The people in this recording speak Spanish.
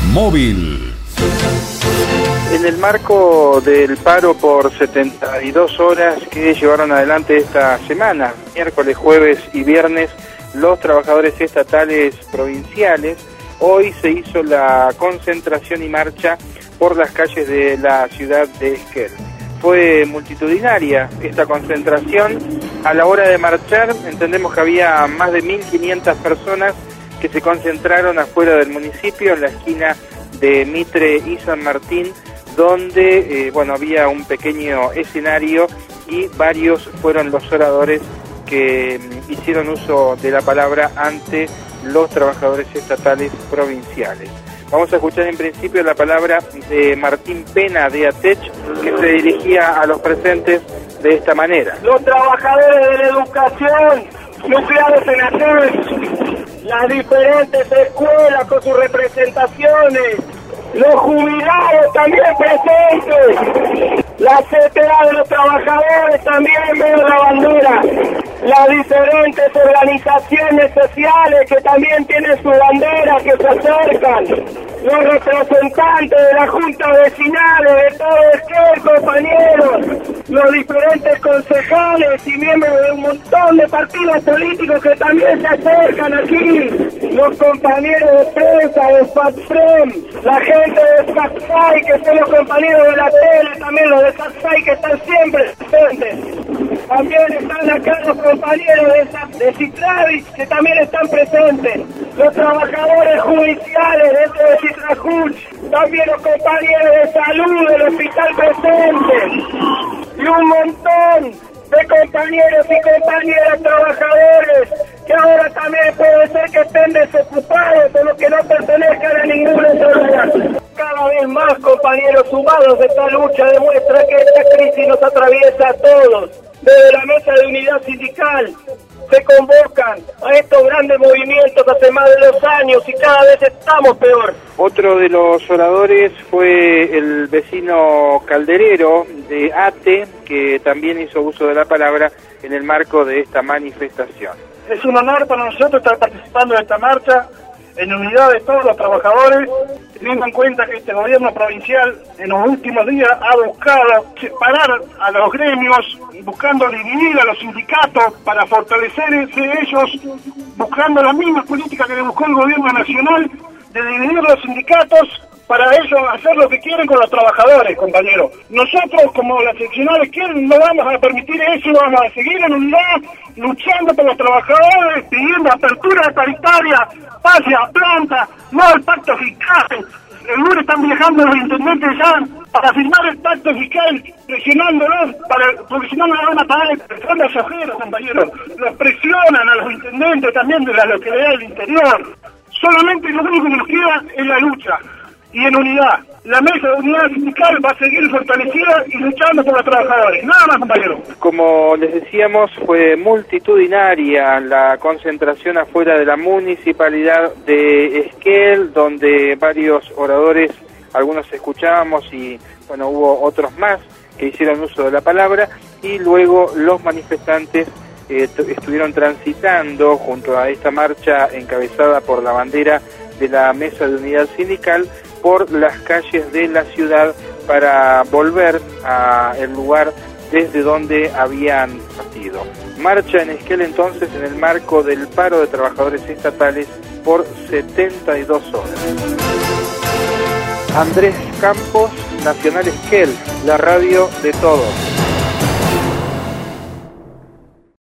Móvil. En el marco del paro por 72 horas que llevaron adelante esta semana, miércoles, jueves y viernes, los trabajadores estatales provinciales, hoy se hizo la concentración y marcha por las calles de la ciudad de Esquel. Fue multitudinaria esta concentración. A la hora de marchar, entendemos que había más de 1.500 personas que se concentraron afuera del municipio, en la esquina de Mitre y San Martín, donde había un pequeño escenario y varios fueron los oradores que hicieron uso de la palabra ante los trabajadores estatales provinciales. Vamos a escuchar en principio la palabra de Martín Pena de ATECH, que se dirigía a los presentes de esta manera. Los trabajadores de la educación, nucleados en ATECH, las diferentes escuelas con sus representaciones, los jubilados también presentes, la CTA de los trabajadores también veo la bandera, las diferentes organizaciones sociales que también tienen su bandera, que se acercan, los representantes de la Junta Vecinales, de todo Esquel, compañeros, los diferentes concejales y miembros de un montón de partidos políticos que también se acercan aquí, los compañeros de prensa, de FATFREM, la gente de SACSAI, que son los compañeros de la tele, también los de SACSAI que están siempre presentes. También están acá los compañeros de Citravis que también están presentes. Los trabajadores judiciales dentro de Citrajuch, también los compañeros de salud del hospital presentes. Y un montón de compañeros y compañeras trabajadores que ahora también puede ser que estén desocupados o los que no pertenezcan a ninguna entidad. Cada vez más, compañeros, sumados de esta lucha demuestra que esta crisis nos atraviesa a todos. Desde la mesa de unidad sindical se convocan a estos grandes movimientos hace más de 2 años y cada vez estamos peor. Otro de los oradores fue el vecino calderero de ATE, que también hizo uso de la palabra en el marco de esta manifestación. Es un honor para nosotros estar participando de esta marcha en unidad de todos los trabajadores, teniendo en cuenta que este gobierno provincial en los últimos días ha buscado separar a los gremios, buscando dividir a los sindicatos para fortalecerse ellos, buscando la misma política que le buscó el gobierno nacional de dividir los sindicatos para ellos hacer lo que quieren con los trabajadores, compañeros. Nosotros, como la seccional Esquel, no vamos a permitir eso, vamos a seguir en unidad, luchando por los trabajadores, pidiendo apertura paritaria, pase a planta, no al pacto fiscal. El lunes están viajando los intendentes ya para firmar el pacto fiscal, presionándolos, porque si no nos van a pagar el de asojeros, compañeros. Los presionan a los intendentes también de la localidad del interior. Solamente lo único que nos queda es la lucha. Y en unidad, la mesa de unidad sindical va a seguir fortalecida y luchando por los trabajadores. Nada más, compañeros. Como les decíamos, fue multitudinaria la concentración afuera de la municipalidad de Esquel, donde varios oradores, algunos escuchábamos y hubo otros más que hicieron uso de la palabra, y luego los manifestantes estuvieron transitando junto a esta marcha encabezada por la bandera de la mesa de unidad sindical por las calles de la ciudad para volver al lugar desde donde habían partido. Marcha en Esquel entonces en el marco del paro de trabajadores estatales por 72 horas. Andrés Campos, Nacional Esquel, la radio de todos.